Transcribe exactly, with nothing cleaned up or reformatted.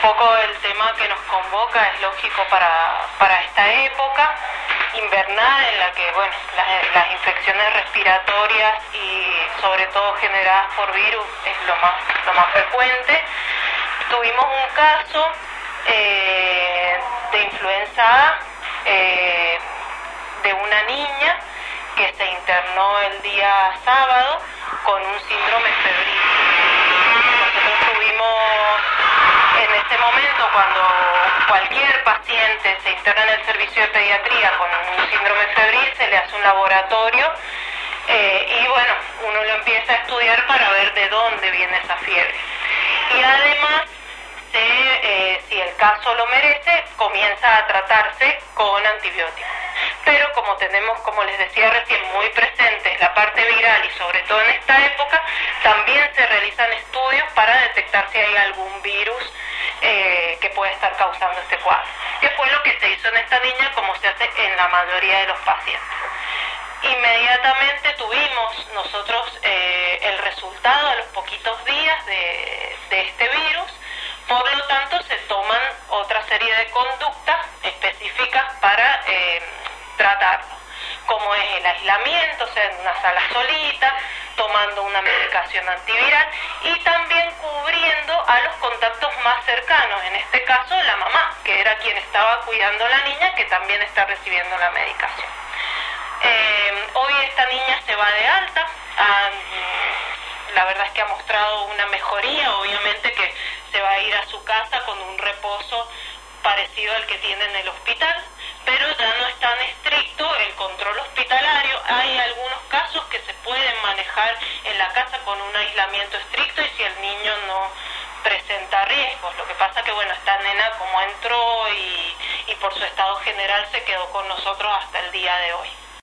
poco el tema que nos convoca es lógico para, para esta época invernal en la que, bueno, las, las infecciones respiratorias y sobre todo generadas por virus es lo más, lo más frecuente. Tuvimos un caso eh, de influenza A eh, de una niña que se internó el día sábado con un síndrome febril. Nosotros tuvimos en este momento, cuando cualquier paciente se interna en el servicio de pediatría con un síndrome febril, se le hace un laboratorio eh, y bueno, uno lo empieza a estudiar para ver de dónde viene esa fiebre. Y además, se, eh, si el caso lo merece, comienza a tratarse con antibióticos. Pero como tenemos, como les decía recién, muy presentes la parte viral y sobre todo en esta época, también se realizan estudios para detectar si hay algún virus eh, que puede estar causando este cuadro. Que fue lo que se hizo en esta niña, como se hace en la mayoría de los pacientes. Inmediatamente tuvimos nosotros eh, el resultado a los poquitos días de, de este virus. Por lo tanto, se toman otra serie de conductas específicas para eh, tratarlo, como es el aislamiento, o sea, en una sala solita, tomando una medicación antiviral y también cubriendo a los contactos más cercanos, en este caso la mamá, que era quien estaba cuidando a la niña, que también está recibiendo la medicación. Eh, hoy esta niña se va de alta, a, la verdad es que ha mostrado una mejoría, obviamente que se va a ir a su casa con un reposo parecido al que tiene en el hospital, pero ya no es tan estricto el control hospitalario. Hay algunos casos que se pueden manejar en la casa con un aislamiento estricto y si el niño no presenta riesgos. Lo que pasa que, bueno, esta nena como entró y, y por su estado general se quedó con nosotros hasta el día de hoy.